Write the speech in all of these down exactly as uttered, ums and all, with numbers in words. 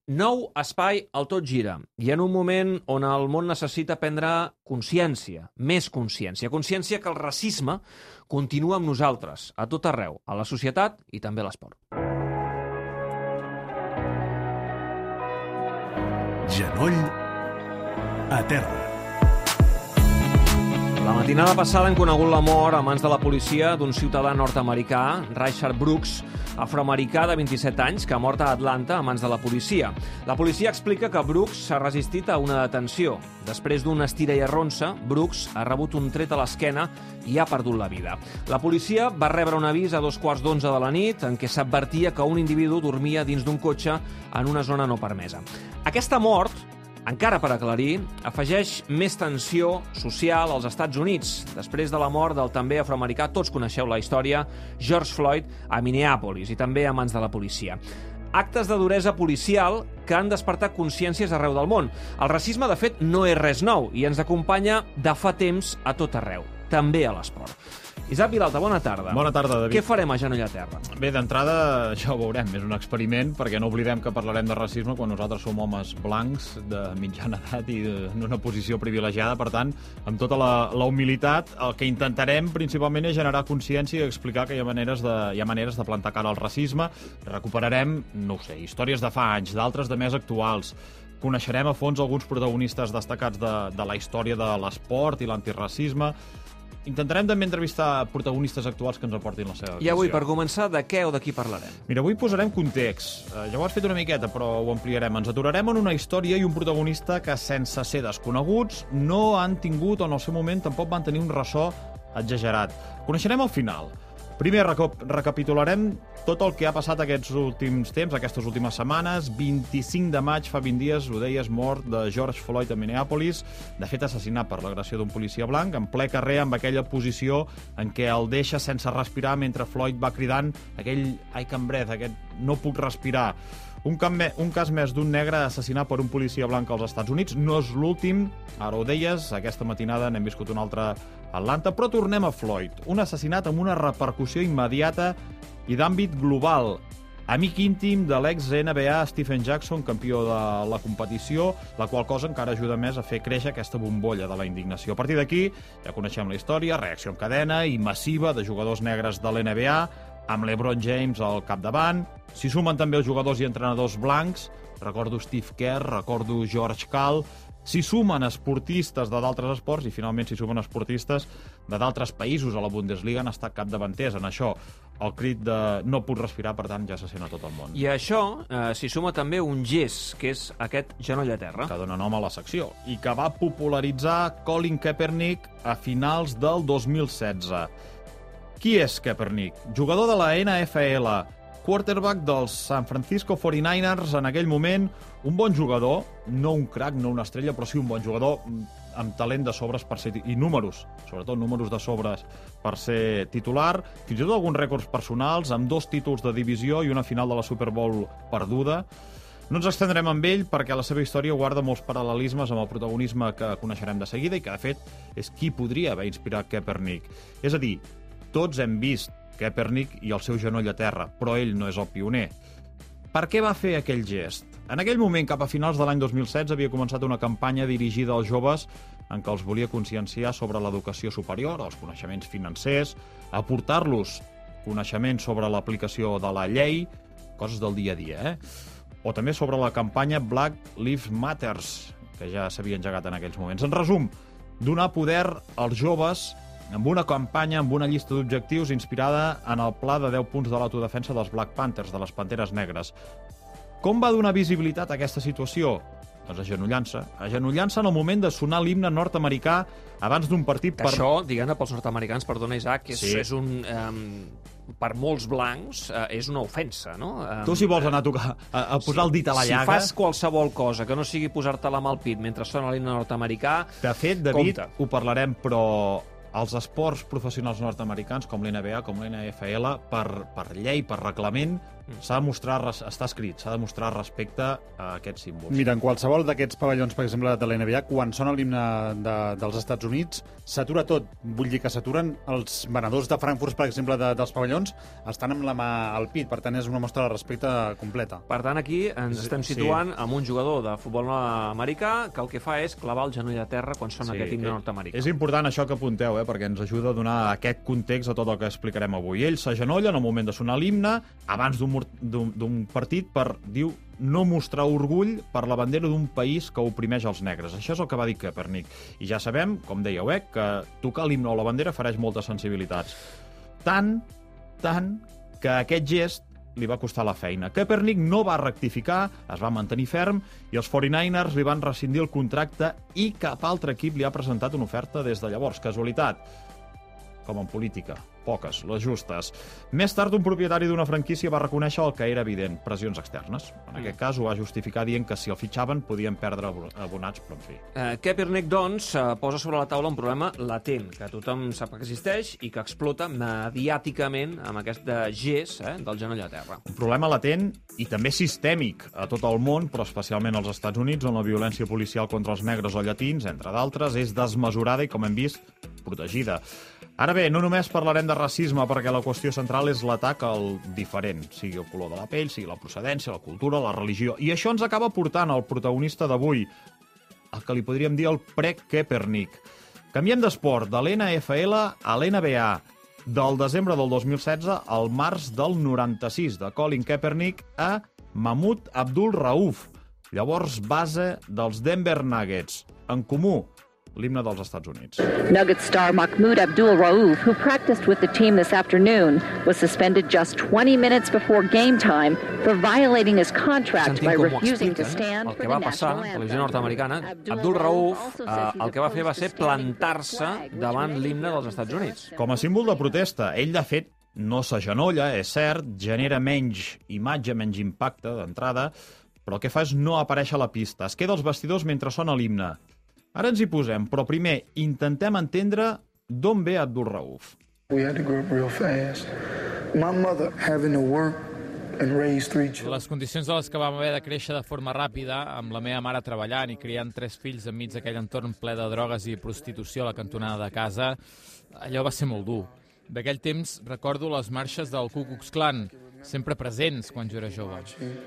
Nou espai al Tot Gira, i en un moment on el món necessita prendre consciència, més consciència, consciència que el racisme continua amb nosaltres, a tot arreu, a la societat i també a l'esport. Genoll a terra. La matinada passada hem conegut la mort a mans de la policia d'un ciutadà nord-americà, Rayshard Brooks, afroamericà de vint-i-set anys, que ha mort a Atlanta a mans de la policia. La policia explica que Brooks s'ha resistit a una detenció. Després d'un estira i arronsa, Brooks ha rebut un tret a l'esquena i ha perdut la vida. La policia va rebre un avís a dos quarts d'onze de la nit en què s'advertia que un individu dormia dins d'un cotxe en una zona no permesa. Aquesta mort, encara per aclarir, afegeix més tensió social als Estats Units, després de la mort del també afroamericà, tots coneixeu la història, George Floyd, a Minneapolis, i també a mans de la policia. Actes de duresa policial que han despertat consciències arreu del món. El racisme, de fet, no és res nou i ens acompanya de fa temps a tot arreu, també a l'esport. Isaac Vilalta, bona tarda. Bona tarda, David. Què farem a Genoll a terra? Bé, d'entrada, ja ho veurem, és un experiment, perquè no oblidem que parlarem de racisme quan nosaltres som homes blancs de mitjana edat i en una posició privilegiada. Per tant, amb tota la, la humilitat, el que intentarem principalment és generar consciència i explicar que hi ha maneres de, hi ha maneres de plantar cara al racisme. Recuperarem, no ho sé, històries de fa anys, d'altres de més actuals. Coneixerem a fons alguns protagonistes destacats de, de la història de l'esport i l'antiracisme. Intentarem també entrevistar protagonistes actuals que ens aportin la seva visió. I avui, per començar, de què o de qui parlarem? Mira, avui posarem context. Eh, ja ho has fet una miqueta, però ho ampliarem. Ens aturarem en una història i un protagonista que, sense ser desconeguts, no han tingut, o en el seu moment tampoc van tenir un ressò exagerat. Coneixerem el final. Primer, recapitularem tot el que ha passat aquests últims temps, aquestes últimes setmanes. vint-i-cinc de maig, fa vint dies, ho deies, mort de George Floyd a Minneapolis, de fet assassinat per l'agressió d'un policia blanc, en ple carrer, amb aquella posició en què el deixa sense respirar mentre Floyd va cridant aquell I can breathe, aquest no puc respirar. Un, me, un cas més d'un negre assassinat per un policia blanc als Estats Units. No és l'últim, ara ho deies, aquesta matinada n'hem viscut un altre a Atlanta, però tornem a Floyd. Un assassinat amb una repercussió immediata i d'àmbit global. Amic íntim de l'ex-N B A Stephen Jackson, campió de la competició, la qual cosa encara ajuda més a fer créixer aquesta bombolla de la indignació. A partir d'aquí, ja coneixem la història, reacció en cadena i massiva de jugadors negres de l'N B A, amb LeBron James al capdavant. S'hi sumen també els jugadors i entrenadors blancs, recordo Steve Kerr, recordo George Karl. S'hi sumen esportistes de d'altres esports i finalment s'hi sumen esportistes de d'altres països. A la Bundesliga han estat capdavanters en això. El crit de no puc respirar, per tant, ja se sent a tot el món. I a això eh, s'hi suma també un gest, que és aquest genoll a terra. Que dona nom a la secció i que va popularitzar Colin Kaepernick a finals del dos mil setze. Qui és Kaepernick? Jugador de la N F L, quarterback dels San Francisco forty-niners en aquell moment, un bon jugador, no un crack, no una estrella, però sí un bon jugador amb talent de sobres per ser i números, sobretot números de sobres per ser titular, fins i tot alguns rècords personals, amb dos títols de divisió i una final de la Super Bowl perduda. No ens extendrem amb ell perquè la seva història guarda molts paral·lelismes amb el protagonisme que coneixerem de seguida i que, de fet, és qui podria haver inspirat Kaepernick. És a dir, tots hem vist Kaepernick i el seu genoll a terra, però ell no és el pioner. Per què va fer aquell gest? En aquell moment, cap a finals de l'any dos mil setze, havia començat una campanya dirigida als joves en què els volia conscienciar sobre l'educació superior, els coneixements financers, aportar-los coneixements sobre l'aplicació de la llei, coses del dia a dia, eh? O també sobre la campanya Black Lives Matter, que ja s'havia engegat en aquells moments. En resum, donar poder als joves amb una campanya, amb una llista d'objectius inspirada en el pla de deu punts de l'autodefensa dels Black Panthers, de les Panteres Negres. Com va donar visibilitat a aquesta situació? Doncs agenollant-se. Agenollant-se en el moment de sonar l'himne nord-americà abans d'un partit... Per... Això, diguem-ne, pels nord-americans, perdona, Isaac, és, sí. és un... Um, per molts blancs, uh, és una ofensa, no? Um, tu si vols anar a tocar, a, a posar sí. el dit a la llaga... Si fas qualsevol cosa que no sigui posar-te la mà al pit mentre sona l'himne nord-americà... De fet, David, compte. Ho parlarem, però... Els esports professionals nord-americans, com l'N B A, com l'N F L, per, per llei, per reglament, S'ha de mostrar, està escrit, s'ha de mostrar respecte a aquests símbols. Mira, en qualsevol d'aquests pavellons, per exemple, de la N B A, quan sona l'himne de, dels Estats Units, s'atura tot. Vull dir que s'aturen els venedors de Frankfurt, per exemple, de, dels pavellons, estan amb la mà al pit, per tant és una mostra de respecte completa. Per tant, aquí ens estem situant sí. amb un jugador de futbol americà que el que fa és clavar el genoll a terra quan sona sí, aquest himne nord-americà. És important això que apunteu, eh, perquè ens ajuda a donar aquest context a tot el que explicarem avui. Ell s'agenolla en el moment de sonar l'himne, abans d'un d'un partit per, diu, no mostrar orgull per la bandera d'un país que oprimeix els negres. Això és el que va dir Kaepernick. I ja sabem, com dèieu, eh, que tocar l'himne o la bandera fareix moltes sensibilitats. Tant, tant, que aquest gest li va costar la feina. Kaepernick no va rectificar, es va mantenir ferm i els quaranta-niners li van rescindir el contracte i cap altre equip li ha presentat una oferta des de llavors. Casualitat, com en política. Poques, les justes. Més tard, un propietari d'una franquícia va reconèixer el que era evident, pressions externes. En aquest cas, ho va justificar dient que si el fitxaven podien perdre abonats, però en fi. Eh, Kaepernick, doncs, eh, posa sobre la taula un problema latent, que tothom sap que existeix i que explota mediàticament amb aquest gest eh, del genoll a terra. Un problema latent i també sistèmic a tot el món, però especialment als Estats Units, on la violència policial contra els negres o llatins, entre d'altres, és desmesurada i, com hem vist, protegida. Ara bé, no només parlarem de racisme, perquè la qüestió central és l'atac al diferent, sigui el color de la pell, sigui la procedència, la cultura, la religió. I això ens acaba portant al protagonista d'avui, el que li podríem dir el pre-Kaepernick. Canviem d'esport, de l'N F L a l'N B A, del desembre del dos mil setze al març del noranta-sis, de Colin Kaepernick a Mahmoud Abdul-Rauf, llavors base dels Denver Nuggets. En comú, l'himne dels Estats Units. Nuggets star Mahmoud Abdul-Rauf, who practiced with the team this afternoon, was suspended just twenty minutes before game time for violating his contract by refusing to stand for the national anthem. El que va passar a la televisió nord-americana, Abdul-Rauf eh, el que va fer va ser plantar-se davant l'himne dels Estats Units. Com a símbol de protesta, ell de fet no s'agenolla, és cert, genera menys imatge, menys impacte d'entrada, però el que fa és no aparèixer a la pista. Es queda als vestidors mentre sona l'himne. Ara ens hi posem, però primer intentem entendre d'on ve Abdul-Rauf. We had to grow up real fast. My mother having to work and raise three children. Les condicions de les que vam haver de créixer de forma ràpida, amb la meva mare treballant i criant tres fills enmig d'aquell entorn ple de drogues i prostitució a la cantonada de casa, allò va ser molt dur. D'aquell temps recordo les marxes del Ku Klux Klan, sempre presents quan jo era jove.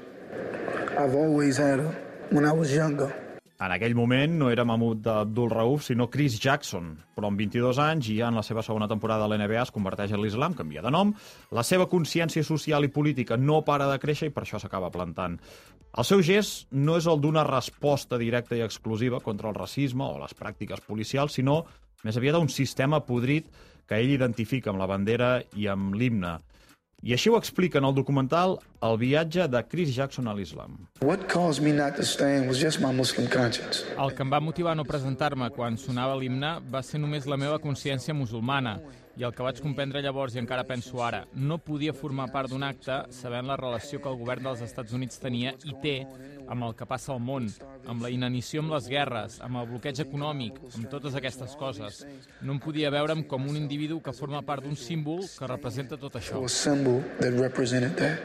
I've always had her when I was younger. En aquell moment no era Mahmoud Abdul-Rauf, sinó Chris Jackson, però amb vint-i-dos anys i ja en la seva segona temporada a l'N B A es converteix en l'Islam, canvia de nom, la seva consciència social i política no para de créixer i per això s'acaba plantant. El seu gest no és el d'una resposta directa i exclusiva contra el racisme o les pràctiques policials, sinó més aviat un sistema podrit que ell identifica amb la bandera i amb l'himne. I així ho explica en el documental El viatge de Chris Jackson a l'Islam. What caused me not to stand was just my Muslim conscience. El que em va motivar a no presentar-me quan sonava l'himne va ser només la meva consciència musulmana i el que vaig comprendre llavors i encara penso ara, no podia formar part d'un acte sabent la relació que el govern dels Estats Units tenia i té amb el que passa al món, amb la inanició amb les guerres, amb el bloqueig econòmic, amb totes aquestes coses. No em podia veure'm com un individu que forma part d'un símbol que representa tot això. A symbol that represented that.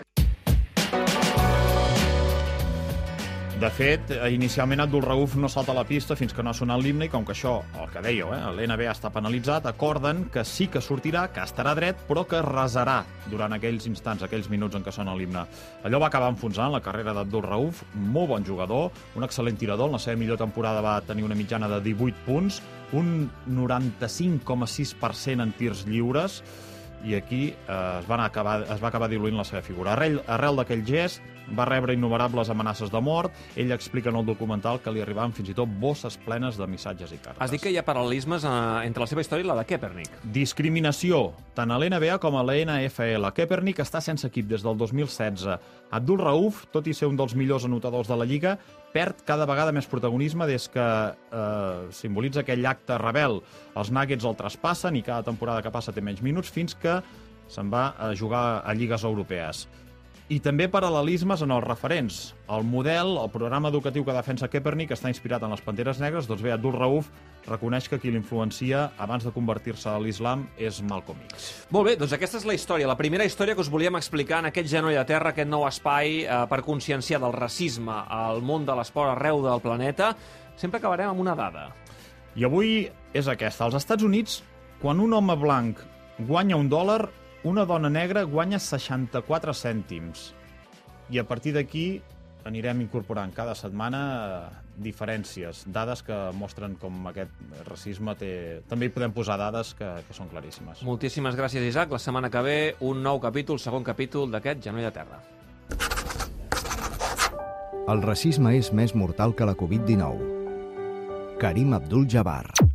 De fet, inicialment Abdul-Rauf no salta a la pista fins que no ha sonat l'himne i com que això, el que dèieu, eh, l'N B A està penalitzat, acorden que sí que sortirà, que estarà dret, però que resarà durant aquells instants, aquells minuts en què sona l'himne. Allò va acabar enfonsant la carrera d'Abdul-Rauf, molt bon jugador, un excel·lent tirador, en la seva millor temporada va tenir una mitjana de divuit punts, un noranta-cinc coma sis per cent en tirs lliures, i aquí eh, es, van acabar, es va acabar diluint la seva figura. Arrel, arrel d'aquell gest va rebre innumerables amenaces de mort. Ell explica en el documental que li arribaven fins i tot bosses plenes de missatges i cartes. Has dit que hi ha paral·lelismes eh, entre la seva història i la de Kaepernick. Discriminació, tant a l'N B A com a la N F L. Kaepernick està sense equip des del dos mil setze. Abdul-Rauf, tot i ser un dels millors anotadors de la Lliga, perd cada vegada més protagonisme des que eh, simbolitza aquell acte rebel. Els Nuggets el traspassen i cada temporada que passa té menys minuts fins que se'n va a jugar a lligues europees. I també paral·lelismes en els referents. El model, el programa educatiu que defensa Kaepernick està inspirat en les Panteres Negres. Doncs bé, Abdul Rauf reconeix que qui l'influencia abans de convertir-se a l'islam és Malcolm X. Molt bé, doncs aquesta és la història, la primera història que us volíem explicar en aquest Genoll a Terra, aquest nou espai eh, per conscienciar del racisme al món de l'esport arreu del planeta. Sempre acabarem amb una dada. I avui és aquesta. Als Estats Units, quan un home blanc guanya un dòlar, una dona negra guanya seixanta-quatre cèntims. I a partir d'aquí anirem incorporant cada setmana diferències, dades que mostren com aquest racisme té... També hi podem posar dades que, que són claríssimes. Moltíssimes gràcies, Isaac. La setmana que ve, un nou capítol, segon capítol d'aquest Genoll a Terra. El racisme és més mortal que la covid dinou. Karim Abdul-Jabbar.